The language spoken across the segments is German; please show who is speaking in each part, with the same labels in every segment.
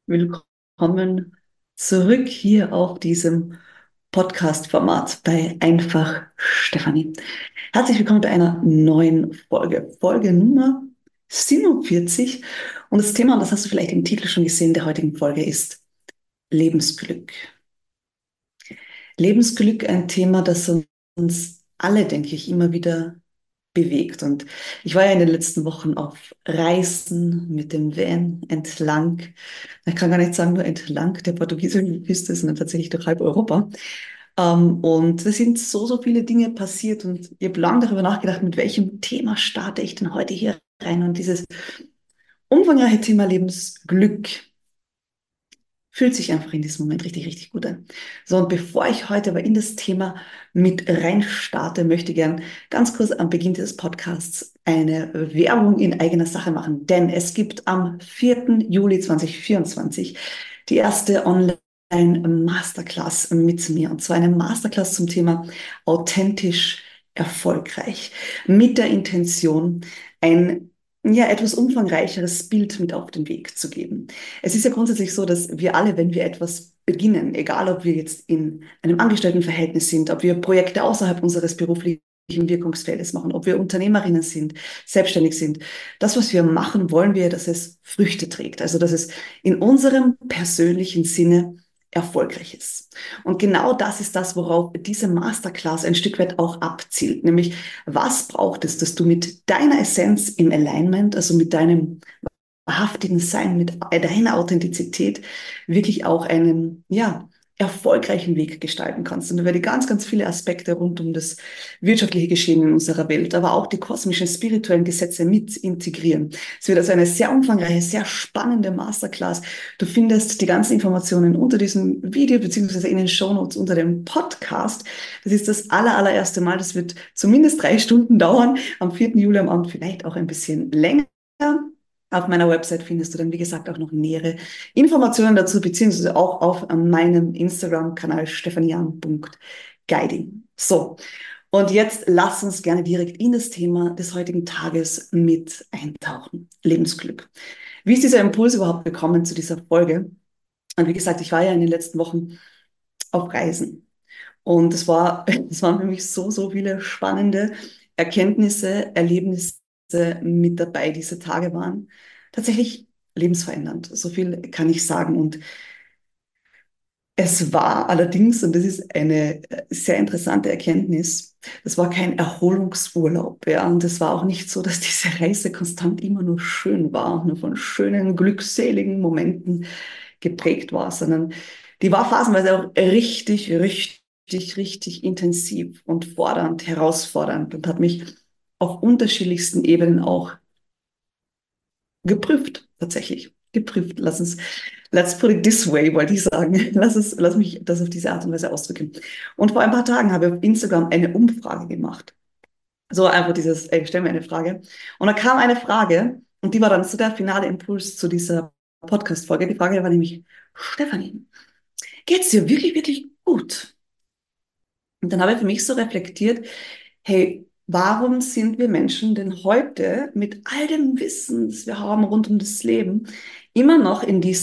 Speaker 1: Willkommen zurück hier auf diesem Podcast-Format bei Einfach Stefanie. Herzlich willkommen bei einer neuen Folge, Folge Nummer 47. Und das Thema, und das hast du vielleicht im Titel schon gesehen, der heutigen Folge ist Lebensglück. Lebensglück, ein Thema, das uns alle, denke ich, immer wieder bewegt. Und ich war ja in den letzten Wochen auf Reisen mit dem Van entlang. Ich kann gar nicht sagen, nur entlang der portugiesischen Küste, sondern tatsächlich durch halb Europa. Und es sind so viele Dinge passiert und ich habe lange darüber nachgedacht, mit welchem Thema starte ich denn heute hier rein. Und dieses umfangreiche Thema Lebensglück fühlt sich einfach in diesem Moment richtig gut an. So, und bevor ich heute aber in das Thema mit rein starte, möchte ich gern ganz kurz am Beginn des Podcasts eine Werbung in eigener Sache machen. Denn es gibt am 4. Juli 2024 die erste Online-Masterclass mit mir. Und zwar eine Masterclass zum Thema authentisch erfolgreich. Mit der Intention, ein etwas umfangreicheres Bild mit auf den Weg zu geben. Es ist ja grundsätzlich so, dass wir alle, wenn wir etwas beginnen, egal ob wir jetzt in einem Angestelltenverhältnis sind, ob wir Projekte außerhalb unseres beruflichen Wirkungsfeldes machen, ob wir Unternehmerinnen sind, selbstständig sind, das, was wir machen, wollen wir, dass es Früchte trägt, also dass es in unserem persönlichen Sinne erfolgreich ist. Und genau das ist das, worauf diese Masterclass ein Stück weit auch abzielt, nämlich was braucht es, dass du mit deiner Essenz im Alignment, also mit deinem wahrhaftigen Sein, mit deiner Authentizität wirklich auch einen, erfolgreichen Weg gestalten kannst. Und da werde ich ganz viele Aspekte rund um das wirtschaftliche Geschehen in unserer Welt, aber auch die kosmischen, spirituellen Gesetze mit integrieren. Es wird also eine sehr umfangreiche, sehr spannende Masterclass. Du findest die ganzen Informationen unter diesem Video beziehungsweise in den Shownotes unter dem Podcast. Das ist das allererste Mal. Das wird zumindest 3 Stunden dauern. Am 4. Juli am Abend vielleicht auch ein bisschen länger. Auf meiner Website findest du dann, wie gesagt, auch noch nähere Informationen dazu, beziehungsweise auch auf meinem Instagram-Kanal stephanian.guiding. So, und jetzt lass uns gerne direkt in das Thema des heutigen Tages mit eintauchen. Lebensglück. Wie ist dieser Impuls überhaupt gekommen zu dieser Folge? Und wie gesagt, ich war ja in den letzten Wochen auf Reisen. Und es waren für mich so viele spannende Erkenntnisse, Erlebnisse mit dabei. Diese Tage waren tatsächlich lebensverändernd. So viel kann ich sagen. Und es war allerdings, und das ist eine sehr interessante Erkenntnis, das war kein Erholungsurlaub, ja. Und es war auch nicht so, dass diese Reise konstant immer nur schön war, nur von schönen, glückseligen Momenten geprägt war, sondern die war phasenweise auch richtig intensiv und fordernd, herausfordernd und hat mich auf unterschiedlichsten Ebenen auch geprüft, tatsächlich. Geprüft. Let's put it this way, wollte ich sagen. Lass mich das auf diese Art und Weise ausdrücken. Und vor ein paar Tagen habe ich auf Instagram eine Umfrage gemacht. So einfach dieses, ey, stell mir eine Frage. Und da kam eine Frage, und die war dann so der finale Impuls zu dieser Podcast-Folge. Die Frage war nämlich, Stefanie, geht's dir wirklich gut? Und dann habe ich für mich so reflektiert, hey, warum sind wir Menschen denn heute mit all dem Wissen, das wir haben rund um das Leben, immer noch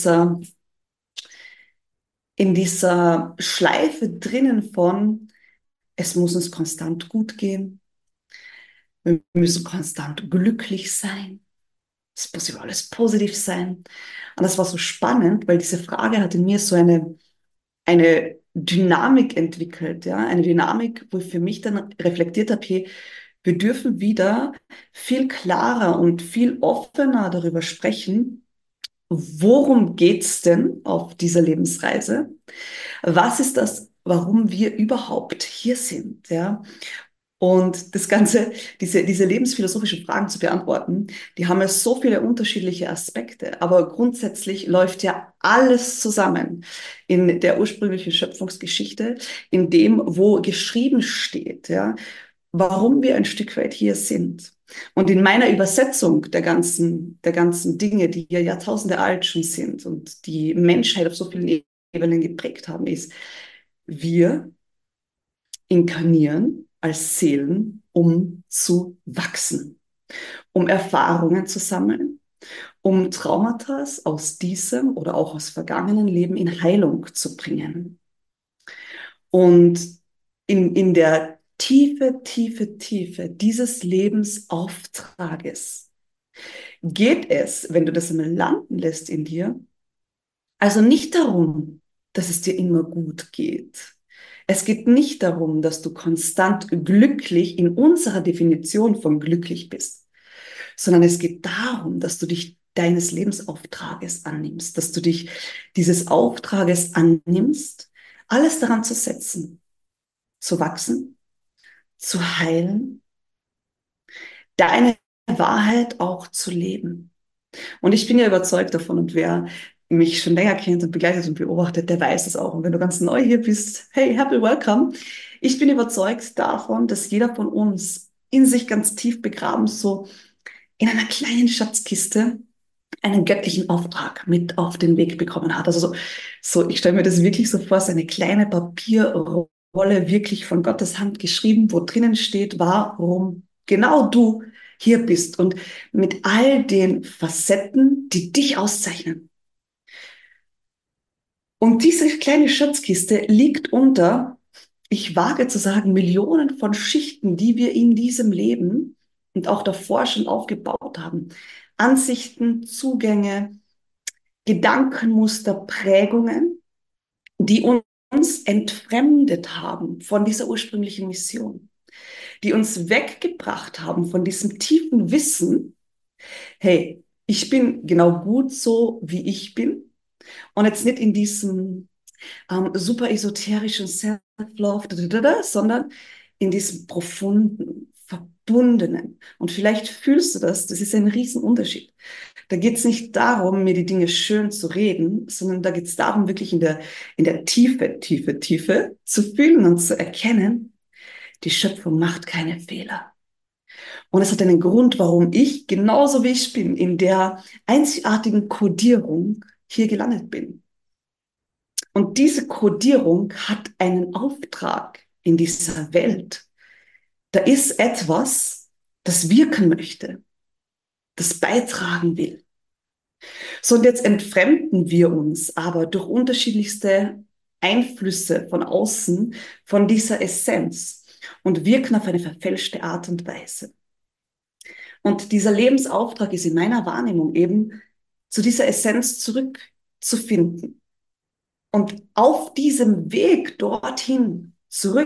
Speaker 1: in dieser Schleife drinnen von, es muss uns konstant gut gehen, wir müssen konstant glücklich sein, es muss über alles positiv sein. Und das war so spannend, weil diese Frage hat in mir so eine Dynamik entwickelt, ja, eine Dynamik, wo ich für mich dann reflektiert habe, hey, wir dürfen wieder viel klarer und viel offener darüber sprechen, worum geht's denn auf dieser Lebensreise? Was ist das, warum wir überhaupt hier sind, ja? Und das Ganze, diese lebensphilosophischen Fragen zu beantworten, die haben ja so viele unterschiedliche Aspekte. Aber grundsätzlich läuft ja alles zusammen in der ursprünglichen Schöpfungsgeschichte, in dem, wo geschrieben steht, ja, warum wir ein Stück weit hier sind. Und in meiner Übersetzung der ganzen Dinge, die ja Jahrtausende alt schon sind und die Menschheit auf so vielen Ebenen geprägt haben, ist, wir inkarnieren als Seelen, um zu wachsen, um Erfahrungen zu sammeln, um Traumata aus diesem oder auch aus vergangenen Leben in Heilung zu bringen. Und in der Tiefe dieses Lebensauftrages geht es, wenn du das einmal landen lässt in dir, also nicht darum, dass es dir immer gut geht. Es geht nicht darum, dass du konstant glücklich in unserer Definition von glücklich bist, sondern es geht darum, dass du dich deines Lebensauftrages annimmst, dass du dich dieses Auftrages annimmst, alles daran zu setzen, zu wachsen, zu heilen, deine Wahrheit auch zu leben. Und ich bin ja überzeugt davon, und wer mich schon länger kennt und begleitet und beobachtet, der weiß es auch. Und wenn du ganz neu hier bist, hey, happy welcome. Ich bin überzeugt davon, dass jeder von uns in sich ganz tief begraben, so in einer kleinen Schatzkiste, einen göttlichen Auftrag mit auf den Weg bekommen hat. Also ich stelle mir das wirklich so vor, so eine kleine Papierrolle, wirklich von Gottes Hand geschrieben, wo drinnen steht, warum genau du hier bist und mit all den Facetten, die dich auszeichnen. Und diese kleine Schatzkiste liegt unter, ich wage zu sagen, Millionen von Schichten, die wir in diesem Leben und auch davor schon aufgebaut haben. Ansichten, Zugänge, Gedankenmuster, Prägungen, die uns entfremdet haben von dieser ursprünglichen Mission, die uns weggebracht haben von diesem tiefen Wissen, hey, ich bin genau gut so, wie ich bin und jetzt nicht in diesem super esoterischen Self-Love, sondern in diesem profunden, verbundenen. Und vielleicht fühlst du das, das ist ein Riesenunterschied. Da geht es nicht darum, mir die Dinge schön zu reden, sondern da geht es darum, wirklich in der Tiefe zu fühlen und zu erkennen, die Schöpfung macht keine Fehler. Und es hat einen Grund, warum ich, genauso wie ich bin, in der einzigartigen Kodierung hier gelandet bin. Und diese Kodierung hat einen Auftrag in dieser Welt. Da ist etwas, das wirken möchte, das beitragen will. So, und jetzt entfremden wir uns aber durch unterschiedlichste Einflüsse von außen von dieser Essenz und wirken auf eine verfälschte Art und Weise. Und dieser Lebensauftrag ist in meiner Wahrnehmung eben, zu dieser Essenz zurückzufinden. Und auf diesem Weg dorthin zurück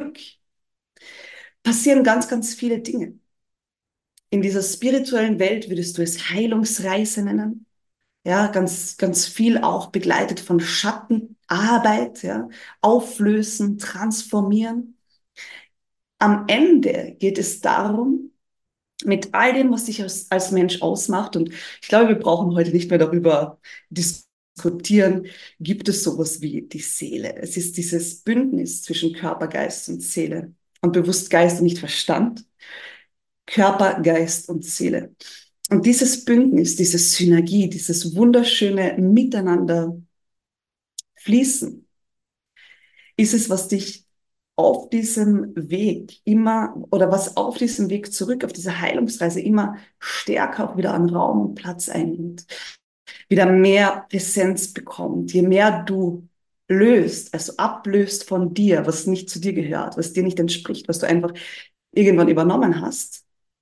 Speaker 1: passieren ganz viele Dinge. In dieser spirituellen Welt würdest du es Heilungsreise nennen. Ja, ganz viel auch begleitet von Schattenarbeit, ja, auflösen, transformieren. Am Ende geht es darum, mit all dem, was dich als Mensch ausmacht, und ich glaube, wir brauchen heute nicht mehr darüber diskutieren, gibt es sowas wie die Seele. Es ist dieses Bündnis zwischen Körper, Geist und Seele. Und bewusst Geist und nicht Verstand. Körper, Geist und Seele. Und dieses Bündnis, diese Synergie, dieses wunderschöne Miteinander fließen, ist es, was dich auf diesem Weg immer oder was auf diesem Weg zurück, auf dieser Heilungsreise immer stärker auch wieder an Raum und Platz einnimmt, wieder mehr Präsenz bekommt, je mehr du löst, also ablöst von dir, was nicht zu dir gehört, was dir nicht entspricht, was du einfach irgendwann übernommen hast,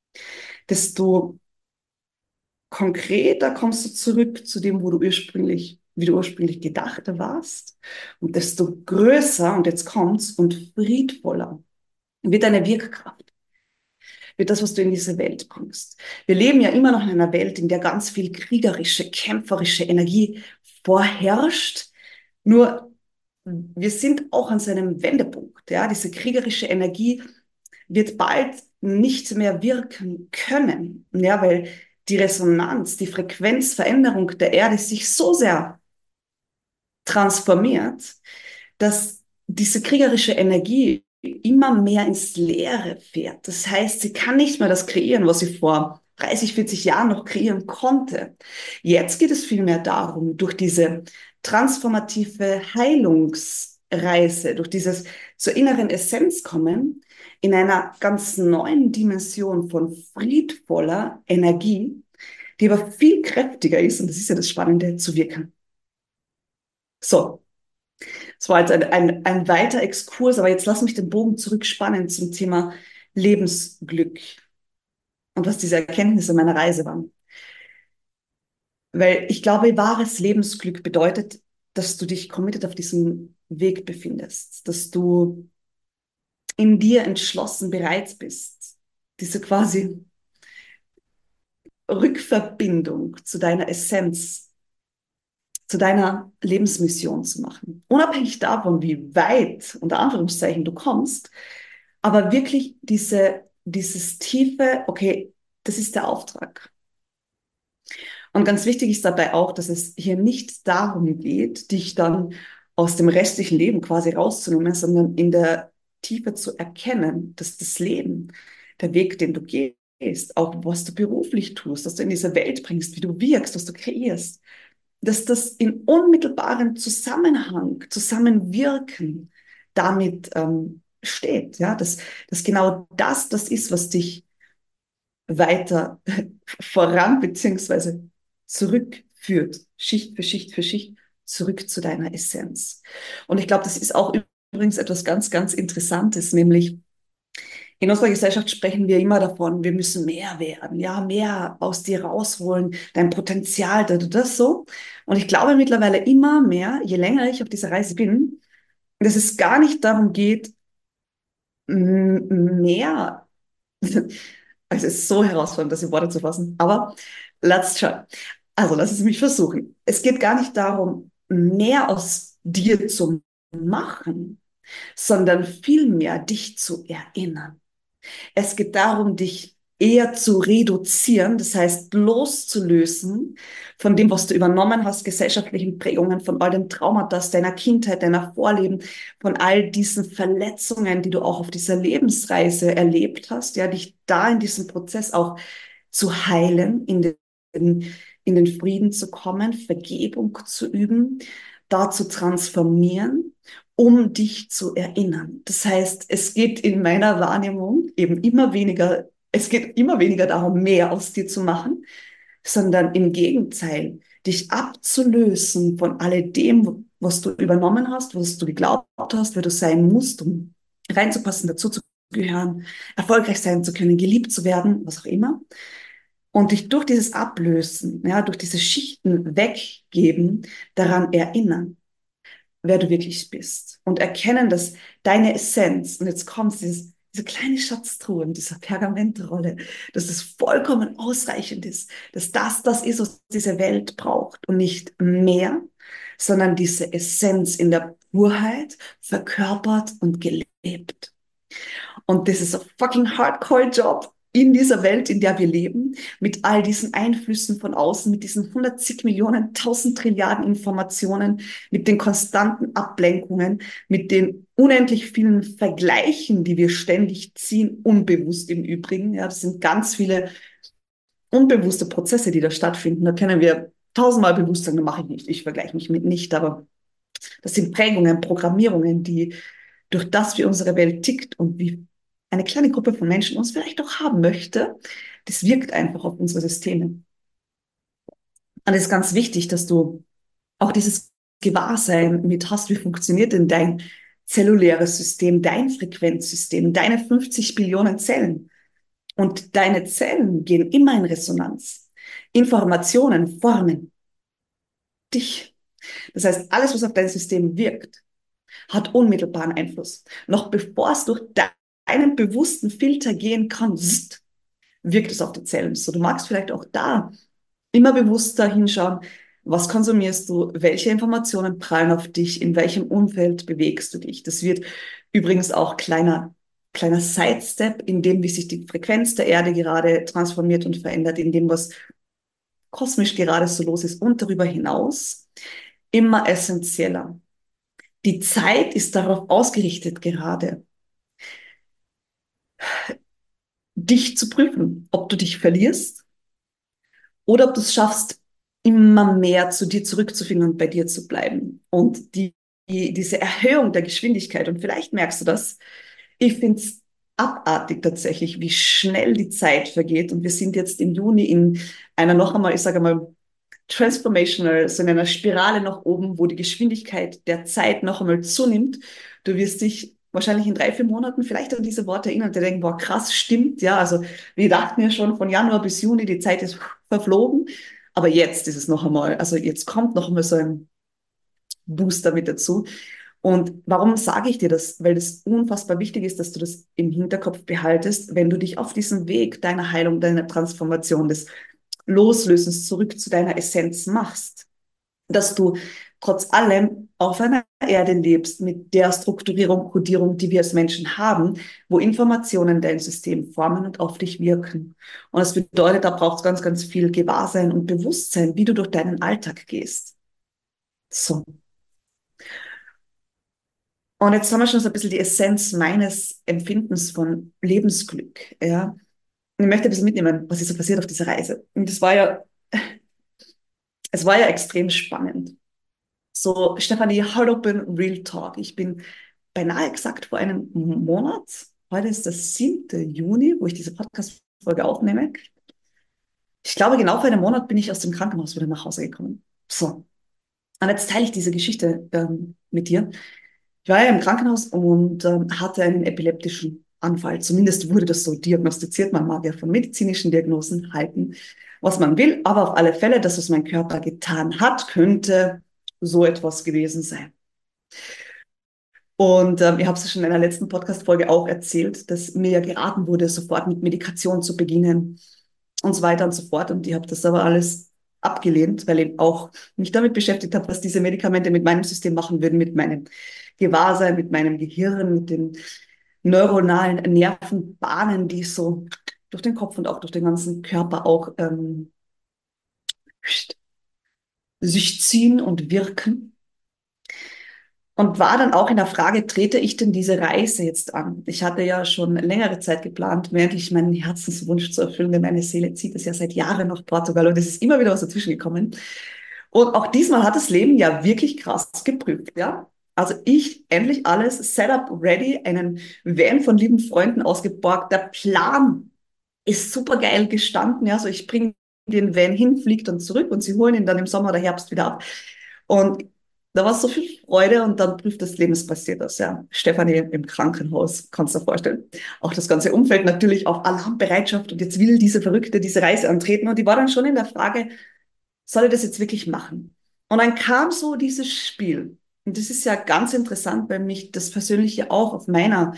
Speaker 1: desto konkreter kommst du zurück zu dem, wie du ursprünglich gedacht warst. Und desto größer, und jetzt kommt's, und friedvoller wird deine Wirkkraft, wird das, was du in diese Welt bringst. Wir leben ja immer noch in einer Welt, in der ganz viel kriegerische, kämpferische Energie vorherrscht. Nur wir sind auch an seinem Wendepunkt. Ja? Diese kriegerische Energie wird bald nicht mehr wirken können, ja, weil die Resonanz, die Frequenzveränderung der Erde sich so sehr transformiert, dass diese kriegerische Energie immer mehr ins Leere fährt. Das heißt, sie kann nicht mehr das kreieren, was sie vor 30, 40 Jahren noch kreieren konnte. Jetzt geht es vielmehr darum, durch diese transformative Heilungsreise, durch dieses zur inneren Essenz kommen, in einer ganz neuen Dimension von friedvoller Energie, die aber viel kräftiger ist, und das ist ja das Spannende, zu wirken. So, das war jetzt ein weiter Exkurs, aber jetzt lass mich den Bogen zurückspannen zum Thema Lebensglück und was diese Erkenntnisse meiner Reise waren. Weil ich glaube, wahres Lebensglück bedeutet, dass du dich committed auf diesem Weg befindest, dass du in dir entschlossen bereit bist, diese quasi Rückverbindung zu deiner Essenz, zu deiner Lebensmission zu machen. Unabhängig davon, wie weit, unter Anführungszeichen, du kommst, aber wirklich dieses tiefe, okay, das ist der Auftrag. Und ganz wichtig ist dabei auch, dass es hier nicht darum geht, dich dann aus dem restlichen Leben quasi rauszunehmen, sondern in der Tiefe zu erkennen, dass das Leben, der Weg, den du gehst, auch was du beruflich tust, was du in diese Welt bringst, wie du wirkst, was du kreierst, dass das in unmittelbarem Zusammenhang, Zusammenwirken damit steht, ja, dass genau das ist, was dich weiter voran beziehungsweise zurückführt, Schicht für Schicht für Schicht, zurück zu deiner Essenz. Und ich glaube, das ist auch übrigens etwas ganz, ganz Interessantes, nämlich in unserer Gesellschaft sprechen wir immer davon, wir müssen mehr werden, ja, mehr aus dir rausholen, dein Potenzial, das so. Und ich glaube mittlerweile immer mehr, je länger ich auf dieser Reise bin, dass es gar nicht darum geht, mehr, also es ist so herausfordernd, das in Worte zu fassen, aber let's try. Also lass es mich versuchen. Es geht gar nicht darum, mehr aus dir zu machen, sondern vielmehr dich zu erinnern. Es geht darum, dich eher zu reduzieren, das heißt loszulösen von dem, was du übernommen hast, gesellschaftlichen Prägungen, von all den Traumata deiner Kindheit, deiner Vorleben, von all diesen Verletzungen, die du auch auf dieser Lebensreise erlebt hast, ja, dich da in diesem Prozess auch zu heilen, in den Frieden zu kommen, Vergebung zu üben, da zu transformieren, um dich zu erinnern. Das heißt, es geht in meiner Wahrnehmung eben immer weniger, es geht immer weniger darum, mehr aus dir zu machen, sondern im Gegenteil, dich abzulösen von alledem, was du übernommen hast, was du geglaubt hast, wer du sein musst, um reinzupassen, dazu zu gehören, erfolgreich sein zu können, geliebt zu werden, was auch immer. Und dich durch dieses Ablösen, ja, durch diese Schichten weggeben, daran erinnern, wer du wirklich bist. Und erkennen, dass deine Essenz, und jetzt kommt diese kleine Schatztruhe in dieser Pergamentrolle, dass es vollkommen ausreichend ist, dass das ist, was diese Welt braucht und nicht mehr, sondern diese Essenz in der Purheit verkörpert und gelebt. Und das ist ein fucking Hardcore-Job in dieser Welt, in der wir leben, mit all diesen Einflüssen von außen, mit diesen 100 Millionen, 1000 Trilliarden Informationen, mit den konstanten Ablenkungen, mit den unendlich vielen Vergleichen, die wir ständig ziehen, unbewusst im Übrigen. Ja, das sind ganz viele unbewusste Prozesse, die da stattfinden. Da können wir tausendmal bewusst sagen, das mache ich nicht, ich vergleiche mich mit nicht, aber das sind Prägungen, Programmierungen, die durch das, wie unsere Welt tickt und wie eine kleine Gruppe von Menschen uns vielleicht auch haben möchte, das wirkt einfach auf unsere Systeme. Und es ist ganz wichtig, dass du auch dieses Gewahrsein mit hast, wie funktioniert denn dein zelluläres System, dein Frequenzsystem, deine 50 Billionen Zellen. Und deine Zellen gehen immer in Resonanz. Informationen formen dich. Das heißt, alles, was auf dein System wirkt, hat unmittelbaren Einfluss. Noch bevor es durch deinen bewussten Filter gehen kann, wirkt es auf die Zellen. So, du magst vielleicht auch da immer bewusster hinschauen, was konsumierst du, welche Informationen prallen auf dich, in welchem Umfeld bewegst du dich. Das wird übrigens auch kleiner Sidestep in dem, wie sich die Frequenz der Erde gerade transformiert und verändert, in dem, was kosmisch gerade so los ist und darüber hinaus immer essentieller. Die Zeit ist darauf ausgerichtet gerade, dich zu prüfen, ob du dich verlierst oder ob du es schaffst, immer mehr zu dir zurückzufinden und bei dir zu bleiben. Und diese Erhöhung der Geschwindigkeit, und vielleicht merkst du das, ich finde es abartig tatsächlich, wie schnell die Zeit vergeht. Und wir sind jetzt im Juni in einer noch einmal, ich sage mal, transformational, so in einer Spirale nach oben, wo die Geschwindigkeit der Zeit noch einmal zunimmt. Du wirst dich wahrscheinlich in 3, 4 Monaten vielleicht an diese Worte erinnern und dir denken, boah, krass, stimmt, ja. Also wir dachten ja schon von Januar bis Juni, die Zeit ist verflogen. Aber jetzt ist es noch einmal, also jetzt kommt noch einmal so ein Booster mit dazu. Und warum sage ich dir das? Weil es unfassbar wichtig ist, dass du das im Hinterkopf behaltest, wenn du dich auf diesem Weg deiner Heilung, deiner Transformation, des Loslösens zurück zu deiner Essenz machst. Dass du trotz allem auf einer Erde lebst mit der Strukturierung, Kodierung, die wir als Menschen haben, wo Informationen dein System formen und auf dich wirken. Und das bedeutet, da braucht es ganz, ganz viel Gewahrsein und Bewusstsein, wie du durch deinen Alltag gehst. So. Und jetzt haben wir schon so ein bisschen die Essenz meines Empfindens von Lebensglück. Ja. Und ich möchte ein bisschen mitnehmen, was ist so passiert auf dieser Reise. Und es war ja extrem spannend. So, Stefanie, Holopen Real Talk. Ich bin beinahe exakt vor einem Monat, heute ist der 7. Juni, wo ich diese Podcast-Folge aufnehme. Ich glaube, genau vor einem Monat bin ich aus dem Krankenhaus wieder nach Hause gekommen. So, und jetzt teile ich diese Geschichte mit dir. Ich war ja im Krankenhaus und hatte einen epileptischen Anfall. Zumindest wurde das so diagnostiziert. Man mag ja von medizinischen Diagnosen halten, was man will. Aber auf alle Fälle, das, was mein Körper getan hat, könnte so etwas gewesen sein. Und ich habe es schon in einer letzten Podcast-Folge auch erzählt, dass mir ja geraten wurde, sofort mit Medikation zu beginnen und so weiter und so fort. Und ich habe das aber alles abgelehnt, weil ich auch mich damit beschäftigt habe, was diese Medikamente mit meinem System machen würden, mit meinem Gewahrsein, mit meinem Gehirn, mit den neuronalen Nervenbahnen, die so durch den Kopf und auch durch den ganzen Körper auch sich ziehen und wirken. Und war dann auch in der Frage, trete ich denn diese Reise jetzt an? Ich hatte ja schon längere Zeit geplant, mir endlich meinen Herzenswunsch zu erfüllen, denn meine Seele zieht es ja seit Jahren nach Portugal und es ist immer wieder was dazwischen gekommen. Und auch diesmal hat das Leben ja wirklich krass geprüft, ja. Also ich endlich alles Setup ready, einen Van von lieben Freunden ausgeborgt. Der Plan ist super geil gestanden, ja. So ich bringe den Van hin, fliege dann zurück und sie holen ihn dann im Sommer oder Herbst wieder ab. Und da war so viel Freude und dann prüft das Leben, es passiert das, ja. Stefanie im Krankenhaus, kannst du dir vorstellen. Auch das ganze Umfeld natürlich auf Alarmbereitschaft und jetzt will diese Verrückte diese Reise antreten und die war dann schon in der Frage, soll ich das jetzt wirklich machen? Und dann kam so dieses Spiel. Und das ist ja ganz interessant, weil mich das Persönliche auch auf meiner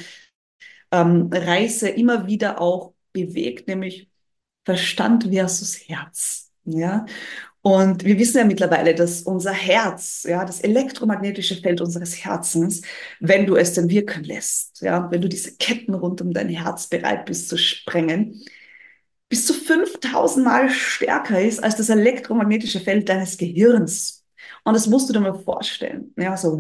Speaker 1: Reise immer wieder auch bewegt, nämlich Verstand versus Herz. Ja, und wir wissen ja mittlerweile, dass unser Herz, ja, das elektromagnetische Feld unseres Herzens, wenn du es denn wirken lässt, ja, wenn du diese Ketten rund um dein Herz bereit bist zu sprengen, bis zu 5000 Mal stärker ist als das elektromagnetische Feld deines Gehirns. Und das musst du dir mal vorstellen. Ja, so.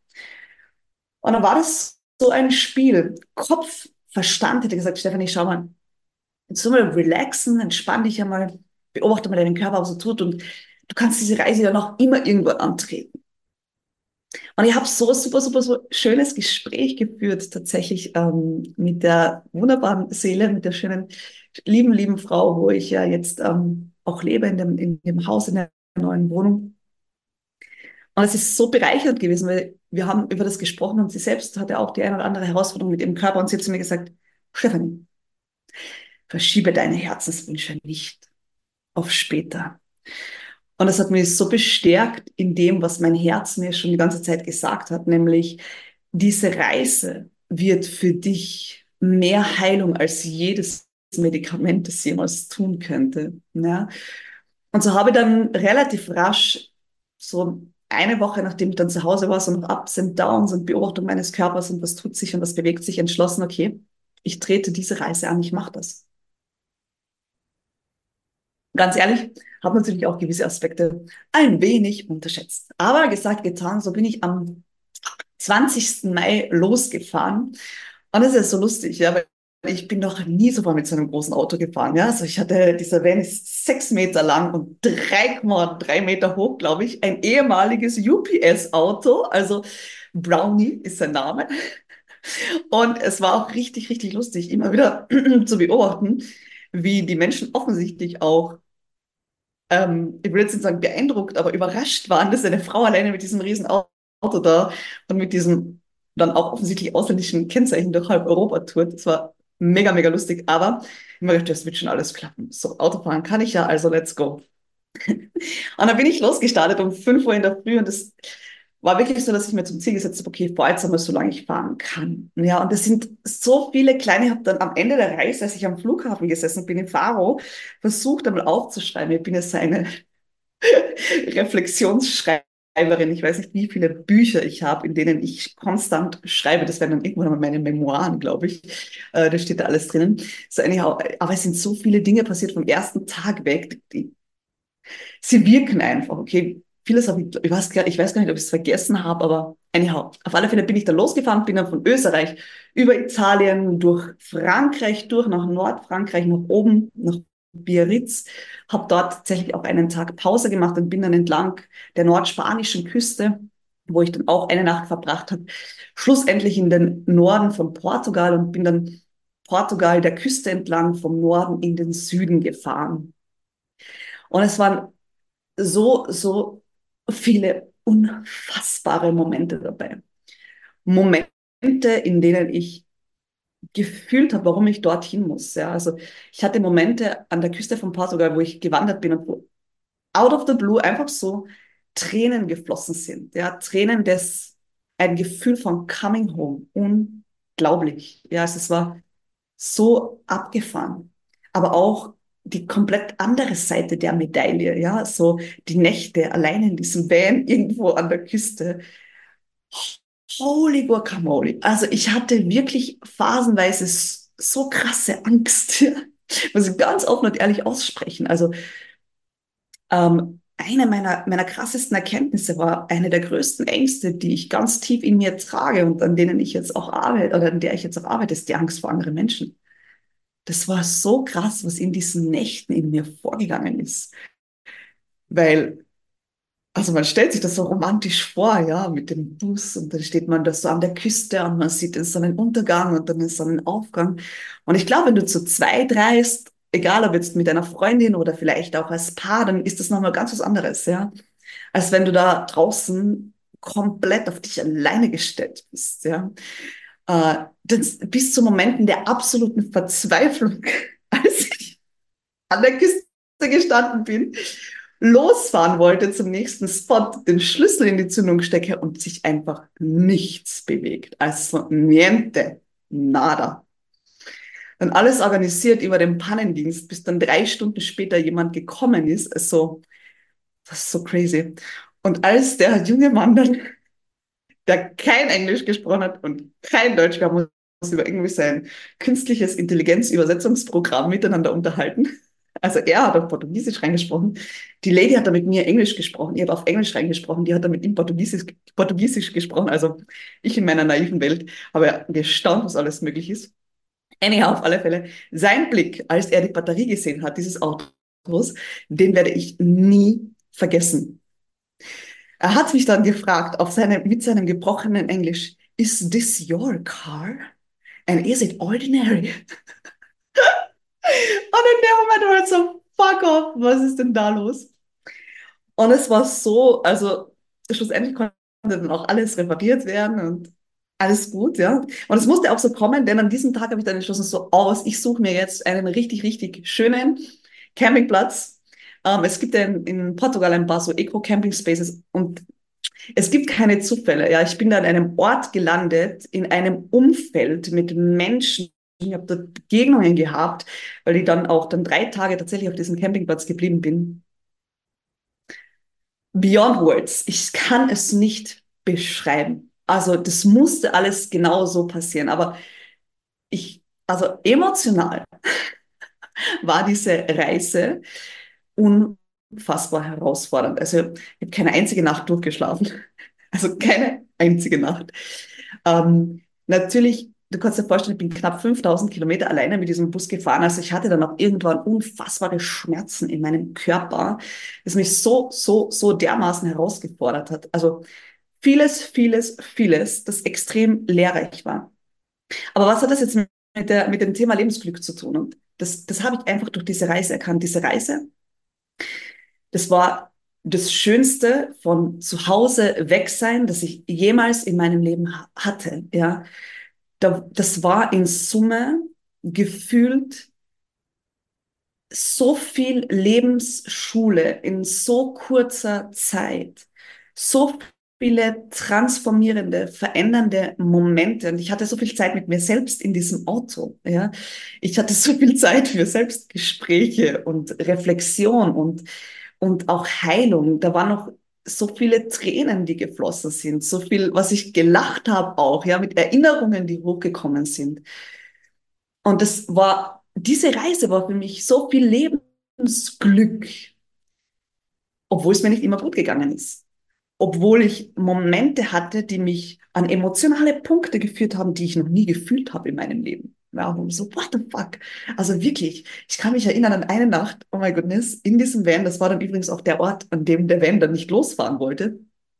Speaker 1: Und dann war das so ein Spiel. Kopf, Verstand hätte gesagt, Stefanie, schau mal, jetzt so mal relaxen, entspann dich einmal, beobachte mal deinen Körper, was er tut und du kannst diese Reise ja noch immer irgendwann antreten. Und ich habe so super, super, so schönes Gespräch geführt, tatsächlich mit der wunderbaren Seele, mit der schönen, lieben, lieben Frau, wo ich ja jetzt auch lebe in dem Haus, in der neuen Wohnung. Und es ist so bereichernd gewesen, weil wir haben über das gesprochen und sie selbst hatte auch die eine oder andere Herausforderung mit ihrem Körper und sie hat zu mir gesagt, Stefanie, verschiebe deine Herzenswünsche nicht auf später. Und das hat mich so bestärkt in dem, was mein Herz mir schon die ganze Zeit gesagt hat, nämlich diese Reise wird für dich mehr Heilung als jedes Medikament es jemals tun könnte. Ja? Und so habe ich dann relativ rasch, so eine Woche nachdem ich dann zu Hause war, so noch Ups und Downs und Beobachtung meines Körpers und was tut sich und was bewegt sich, entschlossen, okay, ich trete diese Reise an, ich mache das. Ganz ehrlich, habe natürlich auch gewisse Aspekte ein wenig unterschätzt. Aber gesagt, getan, so bin ich am 20. Mai losgefahren. Und das ist ja so lustig, ja, weil ich bin noch nie so mal mit so einem großen Auto gefahren. Ja, also dieser Van ist 6 Meter lang und 3,3 Meter hoch, glaube ich. Ein ehemaliges UPS-Auto, also Brownie ist sein Name. Und es war auch richtig, richtig lustig, immer wieder zu beobachten, wie die Menschen offensichtlich auch, ich will jetzt nicht sagen beeindruckt, aber überrascht waren, dass eine Frau alleine mit diesem riesen Auto da und mit diesem dann auch offensichtlich ausländischen Kennzeichen durch halb Europa tourt. Das war mega, mega lustig, aber ich mir gedacht, das wird schon alles klappen. So, Autofahren kann ich ja, also let's go. Und dann bin ich losgestartet um 5 Uhr in der Früh und das war wirklich so, dass ich mir zum Ziel gesetzt habe, okay, ich fahre jetzt einmal, solange ich fahren kann. Ja, und das sind so viele kleine, ich habe dann am Ende der Reise, als ich am Flughafen gesessen bin in Faro, versucht einmal aufzuschreiben. Ich bin jetzt so eine Reflexionsschreiberin. Ich weiß nicht, wie viele Bücher ich habe, in denen ich konstant schreibe. Das werden dann irgendwann mal meine Memoiren, glaube ich. Da steht da alles drinnen. So anyhow, aber es sind so viele Dinge passiert vom ersten Tag weg, die sie wirken einfach, okay. Vieles habe ich weiß gar nicht, ob ich es vergessen habe, aber anyhow, auf alle Fälle bin ich dann losgefahren, bin dann von Österreich über Italien, durch Frankreich, durch nach Nordfrankreich, nach oben, nach Biarritz, habe dort tatsächlich auch einen Tag Pause gemacht und bin dann entlang der nordspanischen Küste, wo ich dann auch eine Nacht verbracht habe, schlussendlich in den Norden von Portugal und bin dann Portugal der Küste entlang vom Norden in den Süden gefahren. Und es waren so viele unfassbare Momente dabei. Momente, in denen ich gefühlt habe, warum ich dorthin muss. Ja, also ich hatte Momente an der Küste von Portugal, wo ich gewandert bin und wo out of the blue einfach so Tränen geflossen sind. Ja, Tränen des, ein Gefühl von coming home. Unglaublich. Ja, also es war so abgefahren. Aber auch die komplett andere Seite der Medaille, ja, so die Nächte allein in diesem Van irgendwo an der Küste. Holy guacamole. Also ich hatte wirklich phasenweise so krasse Angst, ja, muss ich ganz offen und ehrlich aussprechen. Also eine meiner krassesten Erkenntnisse war eine der größten Ängste, die ich ganz tief in mir trage und an denen ich jetzt auch arbeite oder an der ich jetzt auch arbeite, ist die Angst vor anderen Menschen. Das war so krass, was in diesen Nächten in mir vorgegangen ist. Weil, also man stellt sich das so romantisch vor, ja, mit dem Bus und dann steht man da so an der Küste und man sieht den Sonnenuntergang und dann den Sonnenaufgang. Und ich glaube, wenn du zu zweit reist, egal ob jetzt mit einer Freundin oder vielleicht auch als Paar, dann ist das nochmal ganz was anderes, ja, als wenn du da draußen komplett auf dich alleine gestellt bist, ja. Bis zu Momenten der absoluten Verzweiflung, als ich an der Küste gestanden bin, losfahren wollte zum nächsten Spot, den Schlüssel in die Zündung stecke und sich einfach nichts bewegt. Also niente, nada. Dann alles organisiert über den Pannendienst, bis dann 3 Stunden später jemand gekommen ist. Also, das ist so crazy. Und als der junge Mann dann, der kein Englisch gesprochen hat und kein Deutsch, wir haben uns über irgendwie sein künstliches Intelligenzübersetzungsprogramm miteinander unterhalten. Also er hat auf Portugiesisch reingesprochen. Die Lady hat da mit mir Englisch gesprochen. Ich habe auf Englisch reingesprochen. Die hat da mit ihm Portugiesisch gesprochen. Also ich in meiner naiven Welt habe gestaunt, was alles möglich ist. Anyhow, auf alle Fälle. Sein Blick, als er die Batterie gesehen hat, dieses Autos, den werde ich nie vergessen. Er hat mich dann gefragt, mit seinem gebrochenen Englisch, Is this your car? And is it ordinary? Und in dem Moment war ich so, fuck off, was ist denn da los? Und es war so, also schlussendlich konnte dann auch alles repariert werden und alles gut, ja. Und es musste auch so kommen, denn an diesem Tag habe ich dann entschlossen, so aus, ich suche mir jetzt einen richtig, richtig schönen Campingplatz. Es gibt ja in Portugal ein paar so Eco-Camping-Spaces und es gibt keine Zufälle. Ja, ich bin da an einem Ort gelandet, in einem Umfeld mit Menschen. Ich habe dort Begegnungen gehabt, weil ich dann auch dann 3 Tage tatsächlich auf diesem Campingplatz geblieben bin. Beyond Words. Ich kann es nicht beschreiben. Also das musste alles genau so passieren. Aber also emotional war diese Reise unfassbar herausfordernd. Also ich habe keine einzige Nacht durchgeschlafen. Also keine einzige Nacht. Natürlich, du kannst dir vorstellen, ich bin knapp 5000 Kilometer alleine mit diesem Bus gefahren. Also ich hatte dann auch irgendwann unfassbare Schmerzen in meinem Körper, das mich so dermaßen herausgefordert hat. Also vieles, das extrem lehrreich war. Aber was hat das jetzt mit dem Thema Lebensglück zu tun? Und das habe ich einfach durch diese Reise erkannt. Diese Reise, das war das Schönste von zu Hause weg sein, das ich jemals in meinem Leben hatte. Ja, das war in Summe gefühlt so viel Lebensschule in so kurzer Zeit, so viele transformierende, verändernde Momente. Und ich hatte so viel Zeit mit mir selbst in diesem Auto. Ja, ich hatte so viel Zeit für Selbstgespräche und Reflexion und auch Heilung. Da waren noch so viele Tränen, die geflossen sind, so viel, was ich gelacht habe auch, ja, mit Erinnerungen, die hochgekommen sind. Und diese Reise war für mich so viel Lebensglück, obwohl es mir nicht immer gut gegangen ist. Obwohl ich Momente hatte, die mich an emotionale Punkte geführt haben, die ich noch nie gefühlt habe in meinem Leben. Ja, und so, what the fuck? Also wirklich, ich kann mich erinnern an eine Nacht, oh my goodness, in diesem Van, das war dann übrigens auch der Ort, an dem der Van dann nicht losfahren wollte.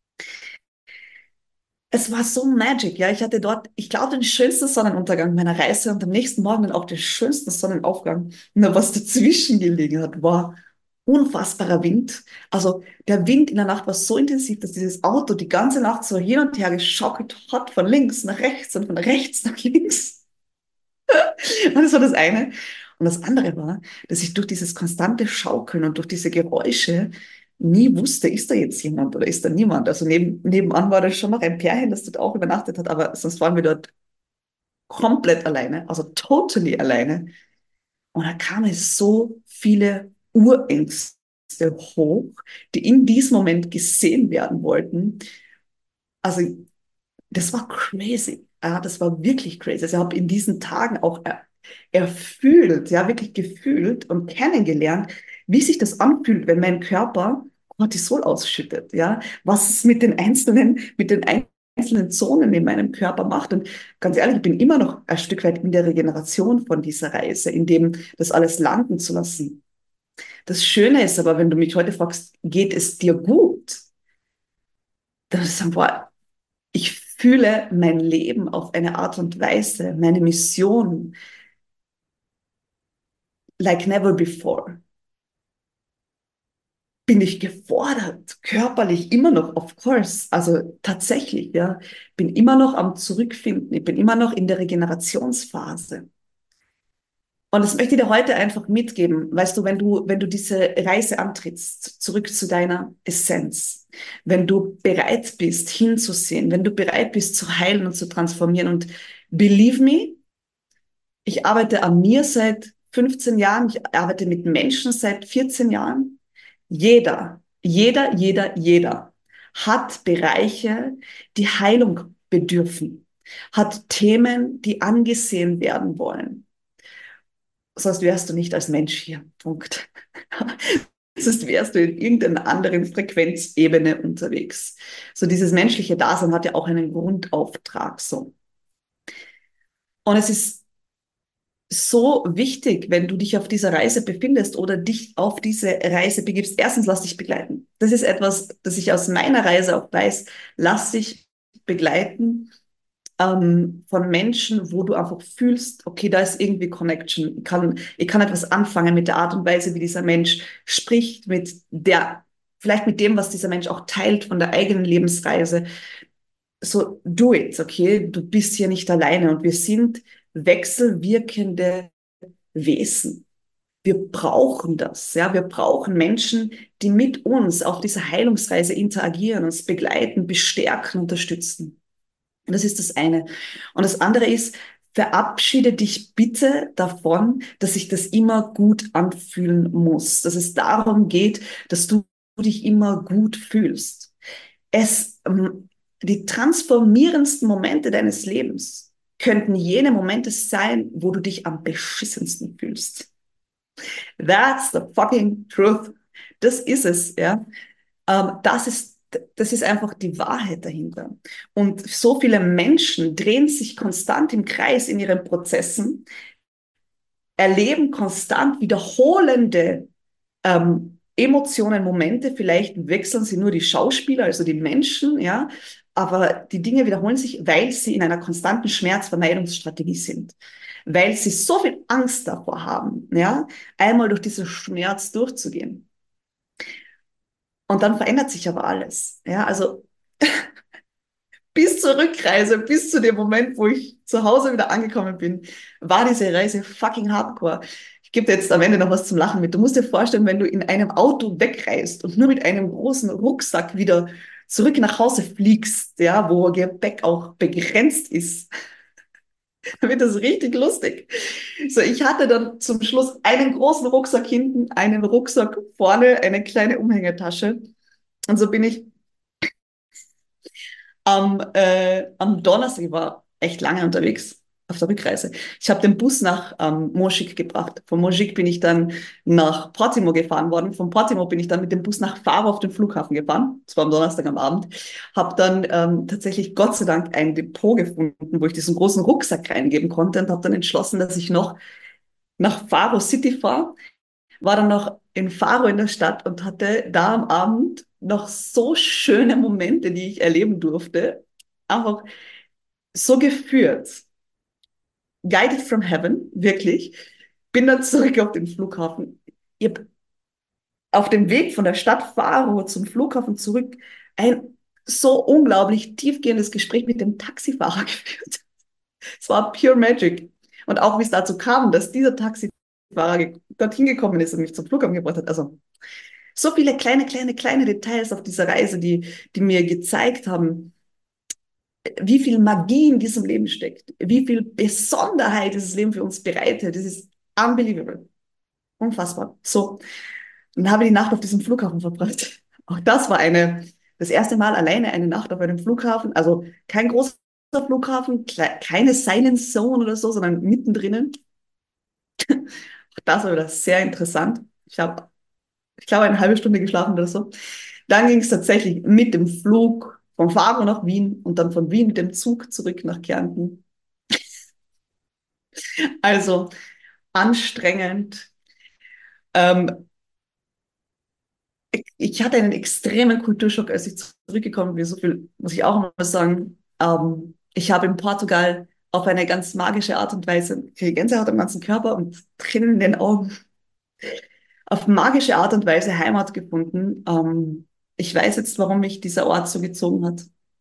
Speaker 1: Es war so magic, ja. Ich hatte dort, ich glaube, den schönsten Sonnenuntergang meiner Reise und am nächsten Morgen dann auch den schönsten Sonnenaufgang. Nur was dazwischen gelegen hat, war unfassbarer Wind. Also der Wind in der Nacht war so intensiv, dass dieses Auto die ganze Nacht so hin und her geschaukelt hat, von links nach rechts und von rechts nach links. Und das war das eine. Und das andere war, dass ich durch dieses konstante Schaukeln und durch diese Geräusche nie wusste, ist da jetzt jemand oder ist da niemand. Also nebenan war da schon noch ein Pärchen, das dort auch übernachtet hat, aber sonst waren wir dort komplett alleine, also totally alleine. Und da kamen so viele Urängste hoch, die in diesem Moment gesehen werden wollten. Also das war crazy. Ja, das war wirklich crazy. Also ich habe in diesen Tagen auch erfühlt, ja, wirklich gefühlt und kennengelernt, wie sich das anfühlt, wenn mein Körper Cortisol ausschüttet, ja, was es mit den einzelnen Zonen in meinem Körper macht. Und ganz ehrlich, ich bin immer noch ein Stück weit in der Regeneration von dieser Reise, in dem das alles landen zu lassen. Das Schöne ist aber, wenn du mich heute fragst, geht es dir gut? Dann ist es dann, boah, ich fühle mein Leben auf eine Art und Weise, meine Mission, like never before. Bin ich gefordert, körperlich immer noch, of course, also tatsächlich, ja, bin immer noch am Zurückfinden, ich bin immer noch in der Regenerationsphase. Und das möchte ich dir heute einfach mitgeben, weißt du, wenn du diese Reise antrittst, zurück zu deiner Essenz, wenn du bereit bist, hinzusehen, wenn du bereit bist, zu heilen und zu transformieren und believe me, ich arbeite an mir seit 15 Jahren, ich arbeite mit Menschen seit 14 Jahren. Jeder hat Bereiche, die Heilung bedürfen, hat Themen, die angesehen werden wollen. Sonst wärst du nicht als Mensch hier. Punkt. Sonst wärst du in irgendeiner anderen Frequenzebene unterwegs. So dieses menschliche Dasein hat ja auch einen Grundauftrag, so. Und es ist so wichtig, wenn du dich auf dieser Reise befindest oder dich auf diese Reise begibst. Erstens, lass dich begleiten. Das ist etwas, das ich aus meiner Reise auch weiß. Lass dich begleiten von Menschen, wo du einfach fühlst, okay, da ist irgendwie Connection. Ich kann etwas anfangen mit der Art und Weise, wie dieser Mensch spricht, vielleicht mit dem, was dieser Mensch auch teilt von der eigenen Lebensreise. So, do it, okay? Du bist hier nicht alleine und wir sind wechselwirkende Wesen. Wir brauchen das, ja. Wir brauchen Menschen, die mit uns auf dieser Heilungsreise interagieren, uns begleiten, bestärken, unterstützen. Und das ist das eine. Und das andere ist, verabschiede dich bitte davon, dass sich das immer gut anfühlen muss, dass es darum geht, dass du dich immer gut fühlst. Es, die transformierendsten Momente deines Lebens könnten jene Momente sein, wo du dich am beschissensten fühlst. That's the fucking truth. Das ist es, ja. Das ist einfach die Wahrheit dahinter. Und so viele Menschen drehen sich konstant im Kreis in ihren Prozessen, erleben konstant wiederholende Emotionen, Momente. Vielleicht wechseln sie nur die Schauspieler, also die Menschen, ja. aber die Dinge wiederholen sich, weil sie in einer konstanten Schmerzvermeidungsstrategie sind, weil sie so viel Angst davor haben, ja, einmal durch diesen Schmerz durchzugehen. Und dann verändert sich aber alles, ja, also bis zur Rückreise, bis zu dem Moment, wo ich zu Hause wieder angekommen bin, war diese Reise fucking hardcore. Ich gebe dir jetzt am Ende noch was zum Lachen mit. Du musst dir vorstellen, wenn du in einem Auto wegreist und nur mit einem großen Rucksack wieder zurück nach Hause fliegst, ja, wo Gepäck auch begrenzt ist, dann wird das richtig lustig. So, ich hatte dann zum Schluss einen großen Rucksack hinten, einen Rucksack vorne, eine kleine Umhängetasche. Und so bin ich am Donnerstag, ich war echt lange unterwegs auf der Rückreise. Ich habe den Bus nach Moschik gebracht. Von Moschik bin ich dann nach Portimo gefahren worden. Von Portimo bin ich dann mit dem Bus nach Faro auf den Flughafen gefahren. Das war am Donnerstag am Abend. Habe dann tatsächlich Gott sei Dank ein Depot gefunden, wo ich diesen großen Rucksack reingeben konnte und habe dann entschlossen, dass ich noch nach Faro City fahre. War dann noch in Faro in der Stadt und hatte da am Abend noch so schöne Momente, die ich erleben durfte. Einfach so geführt, guided from heaven, wirklich. Bin dann zurück auf den Flughafen. Ich hab auf dem Weg von der Stadt Faro zum Flughafen zurück ein so unglaublich tiefgehendes Gespräch mit dem Taxifahrer geführt. Es war pure Magic. Und auch wie es dazu kam, dass dieser Taxifahrer dorthin gekommen ist und mich zum Flughafen gebracht hat. Also so viele kleine Details auf dieser Reise, die mir gezeigt haben, wie viel Magie in diesem Leben steckt, wie viel Besonderheit dieses Leben für uns bereitet. Das ist unbelievable. Unfassbar. So, dann habe ich die Nacht auf diesem Flughafen verbracht. Auch das war das erste Mal alleine eine Nacht auf einem Flughafen. Also kein großer Flughafen, keine Silent Zone oder so, sondern mittendrin. Auch das war wieder sehr interessant. Ich glaube, eine halbe Stunde geschlafen oder so. Dann ging es tatsächlich mit dem Flug von Faro nach Wien und dann von Wien mit dem Zug zurück nach Kärnten. Also anstrengend. Ähm, ich hatte einen extremen Kulturschock, als ich zurückgekommen bin. So viel muss ich auch mal sagen. Ich habe in Portugal auf eine ganz magische Art und Weise, ich kriege Gänsehaut am ganzen Körper und Tränen in den Augen, auf magische Art und Weise Heimat gefunden. Ich weiß jetzt, warum mich dieser Ort so gezogen hat.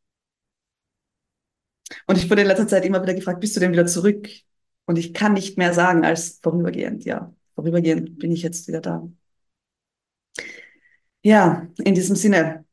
Speaker 1: Und ich wurde in letzter Zeit immer wieder gefragt, bist du denn wieder zurück? Und ich kann nicht mehr sagen als vorübergehend. Ja, vorübergehend bin ich jetzt wieder da. Ja, in diesem Sinne,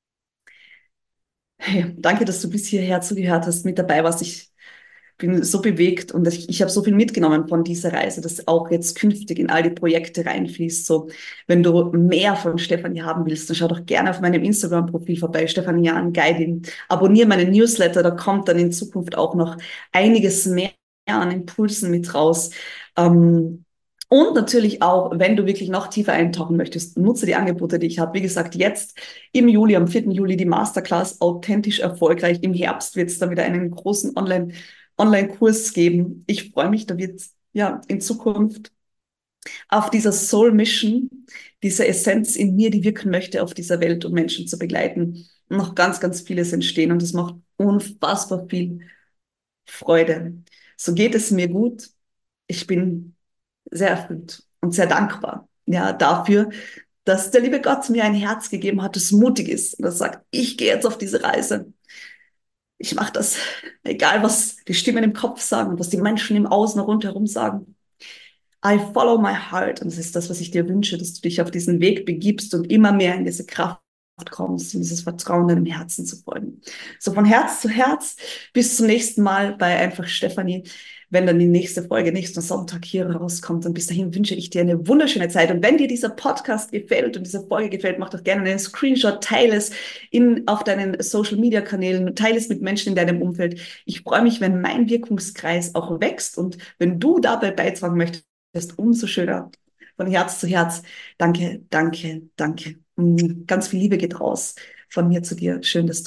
Speaker 1: hey, danke, dass du bis hierher zugehört hast, mit dabei warst. Ich bin so bewegt und ich habe so viel mitgenommen von dieser Reise, das auch jetzt künftig in all die Projekte reinfließt. So, wenn du mehr von Stefanie haben willst, dann schau doch gerne auf meinem Instagram-Profil vorbei, Stefanie Jahn Guiding. Abonniere meinen Newsletter, da kommt dann in Zukunft auch noch einiges mehr an Impulsen mit raus. Und natürlich auch, wenn du wirklich noch tiefer eintauchen möchtest, nutze die Angebote, die ich habe. Wie gesagt, jetzt im Juli, am 4. Juli, die Masterclass authentisch erfolgreich. Im Herbst wird es dann wieder einen großen Online-Kurs geben. Ich freue mich, da wird ja in Zukunft auf dieser Soul Mission, diese Essenz in mir, die wirken möchte auf dieser Welt, um Menschen zu begleiten, noch ganz vieles entstehen und es macht unfassbar viel Freude. So geht es mir gut. Ich bin sehr erfüllt und sehr dankbar, ja, dafür, dass der liebe Gott mir ein Herz gegeben hat, das mutig ist und das sagt, ich gehe jetzt auf diese Reise. Ich mache das, egal was die Stimmen im Kopf sagen, was die Menschen im Außen rundherum sagen. I follow my heart. Und das ist das, was ich dir wünsche, dass du dich auf diesen Weg begibst und immer mehr in diese Kraft kommst, in dieses Vertrauen deinem Herzen zu folgen. So von Herz zu Herz. Bis zum nächsten Mal bei Einfach Stefanie. Wenn dann die nächste Folge nächsten Sonntag hier rauskommt. Und bis dahin wünsche ich dir eine wunderschöne Zeit. Und wenn dir dieser Podcast gefällt und diese Folge gefällt, mach doch gerne einen Screenshot, teile es auf deinen Social Media Kanälen, teile es mit Menschen in deinem Umfeld. Ich freue mich, wenn mein Wirkungskreis auch wächst und wenn du dabei beitragen möchtest, ist umso schöner. Von Herz zu Herz. Danke. Ganz viel Liebe geht raus von mir zu dir. Schön, dass du